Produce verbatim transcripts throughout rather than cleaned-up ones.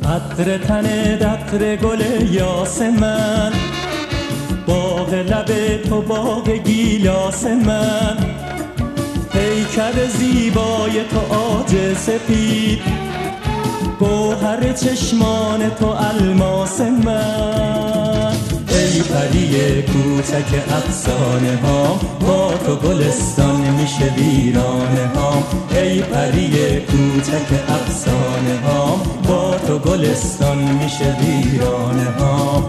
عطر تن عطر گل یاسمن، باغ لب تو باغ گیلاس من، پیکر زیبای تو عاج سپید، گوهر چشمان تو الماس من. ای پری کوچک افسانه ها، با تو گلستان میشه ویرانه ها. ای پری کوچک افسانه ها، با تو گلستان میشه ویرانه ها.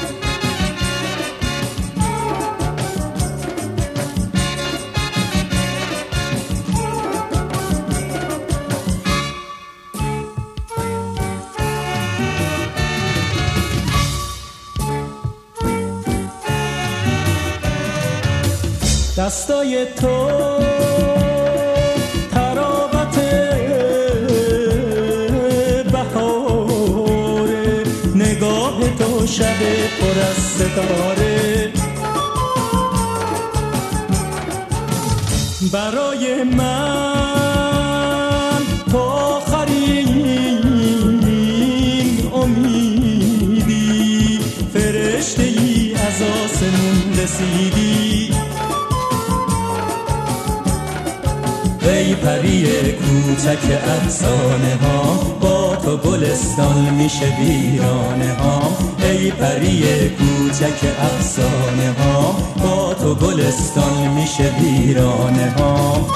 دستای تو تراوت بهاره، نگاه تو شب پر از ستاره. برای من تو آخرین امیدی، فرشته ای از آسمون رسیدی. ای پری کوچک افسانه ها، با تو گلستان میشه ویرانه ها. ای پری کوچک افسانه ها، با تو گلستان میشه ویرانه ها.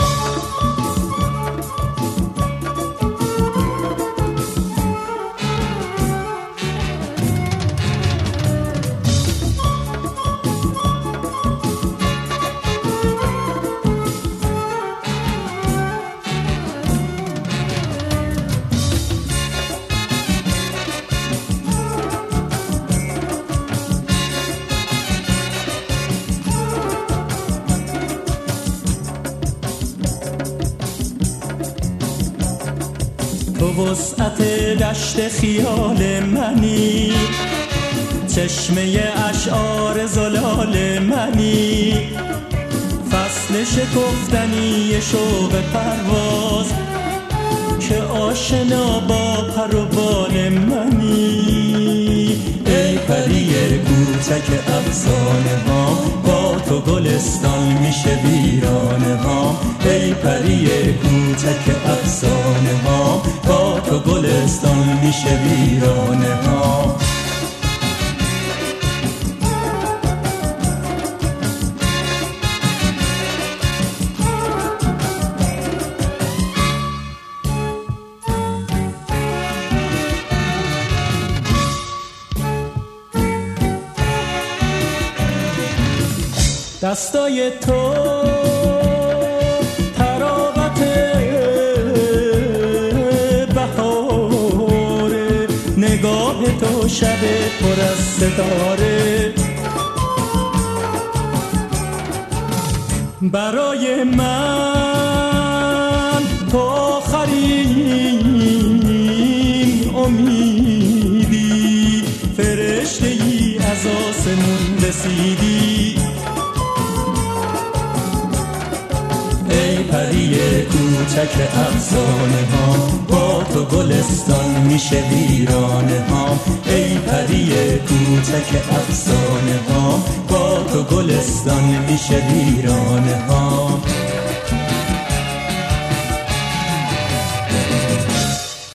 تو وسعت دشت خیال منی، چشمه اشعار زلال منی، فصل شکفتنی شوق پرواز، که آشنا با پر و بال منی. ای پری کوچک افسانه ها، با تو گلستان میشه ویرانه ها. ای پری کوچک افسانه ها، با تو گلستان میشه ویرانه ها. دستای تو تراوت بهاره، نگاه تو شب پر از ستاره. برای من تو آخرین امیدی، فرشته ای از آسمون رسیدی. ای پری کوچک افسانه ها، با تو گلستان میشه ویرانه ها. ای پری کوچک افسانه ها، با تو گلستان میشه ویرانه ها.